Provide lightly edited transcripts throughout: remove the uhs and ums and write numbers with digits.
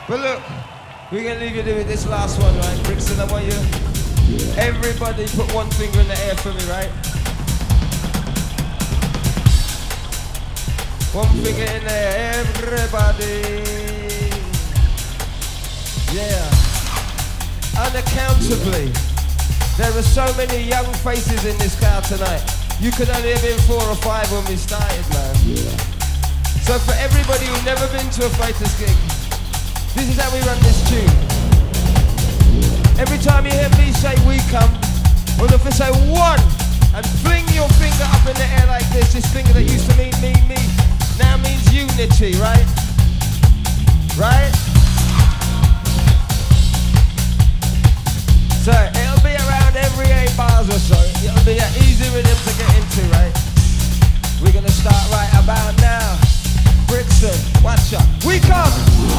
But look, we're gonna leave you with this last one, right? Brixton, I want you. Everybody put one finger in the air for me, right? One finger in the air, everybody. Yeah. Unaccountably, there are so many young faces in this crowd tonight. You could only have been 4 or 5 when we started, man. So for everybody who's never been to a Fighters gig, this is how we run this tune. Every time you hear me say we come, or if I say one, and fling your finger up in the air like this finger that used to mean me, now means unity, right? Right? So it'll be around every 8 bars or so. It'll be an easy rhythm to get into, right? We're gonna start right about now. Brixton, watch out. We come!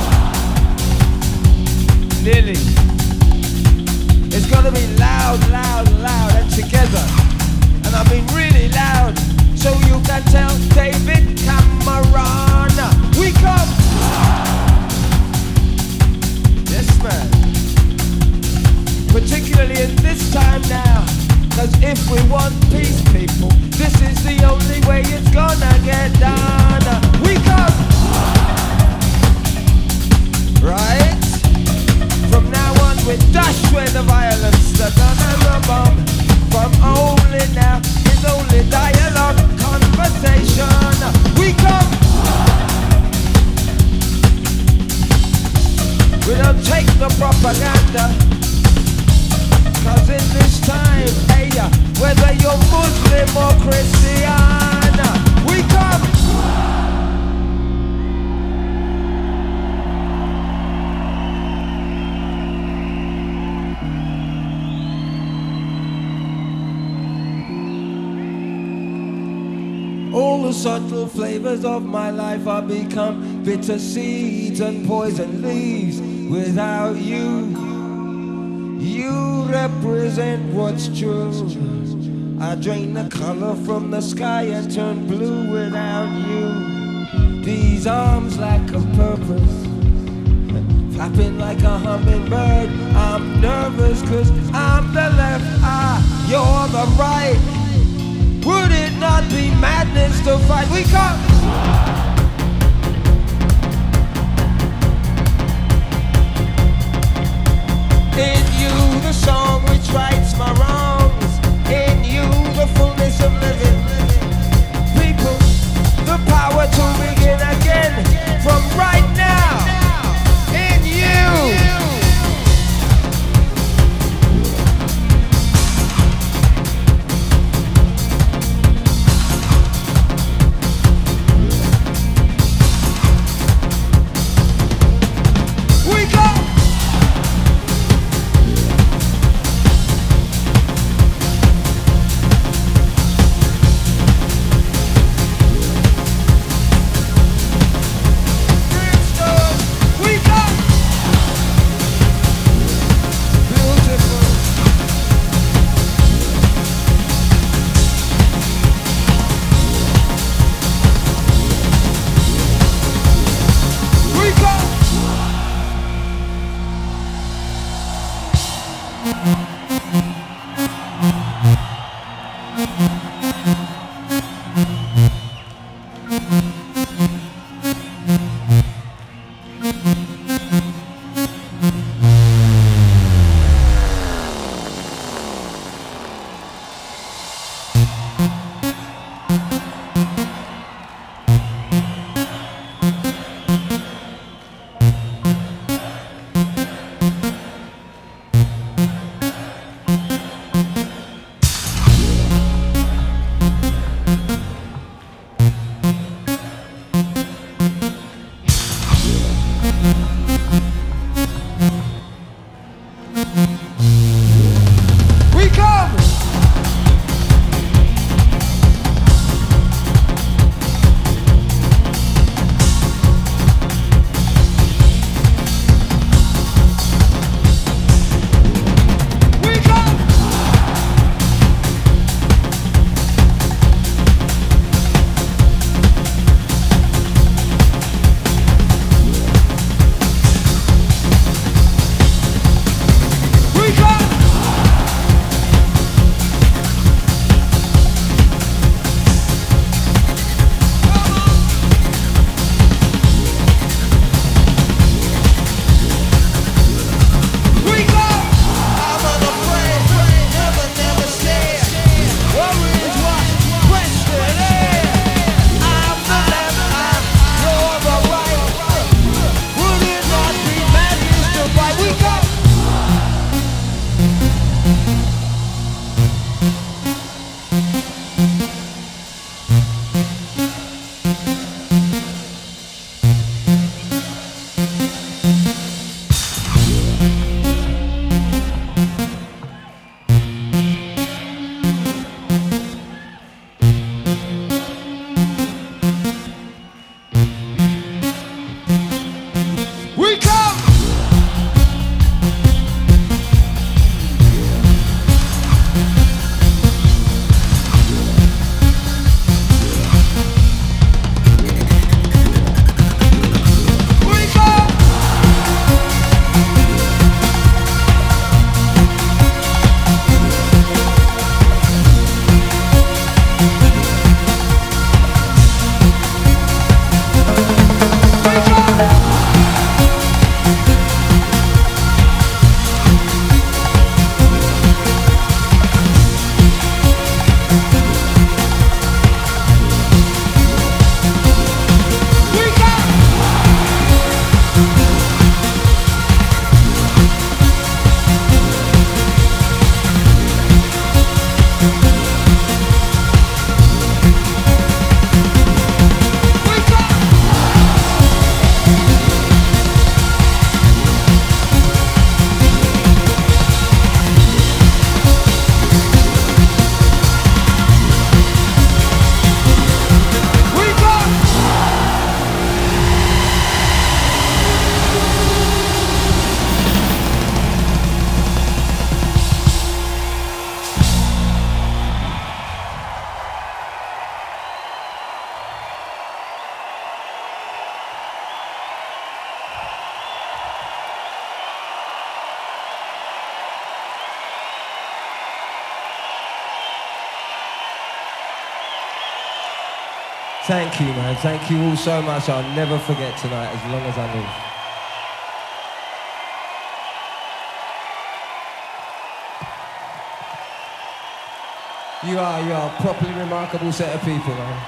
Nearly. It's gonna be loud, loud, loud, and together. And I mean really loud, so you can tell David Cameron. We come! Yes, man. Particularly in this time now, cause if we want peace, people, this is the only way it's gonna get done. We come! Right? From now on we dash where the violence, the gun and the bomb. From only now, it's only dialogue, conversation. We come! We don't take the propaganda. Cause in this time, hey, whether you're Muslim or Christian, we come! All the subtle flavors of my life are become bitter seeds and poison leaves. Without you, you represent what's true. I drain the color from the sky and turn blue without you. These arms lack a purpose, flapping like a hummingbird. I'm nervous cause I'm the left eye, you're the right. Would it not be madness to fight? We come! In you the song which rights my wrongs. In you the fullness of living. People, the power to begin again from right now. In you. Thank you, man. Thank you all so much. I'll never forget tonight as long as I live. You are a properly remarkable set of people, man.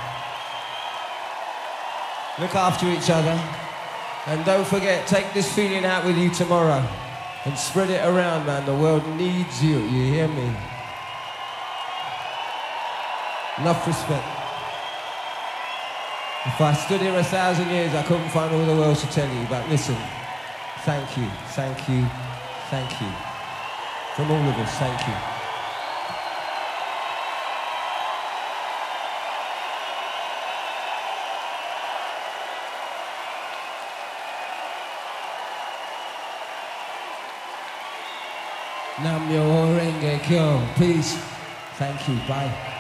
Look after each other. And don't forget, take this feeling out with you tomorrow. And spread it around, man. The world needs you. You hear me? Enough respect. If I stood here 1,000 years, I couldn't find all the words to tell you. But listen, thank you, thank you, thank you. From all of us, thank you. Nam Myoho Renge Kyo. Peace. Thank you. Bye.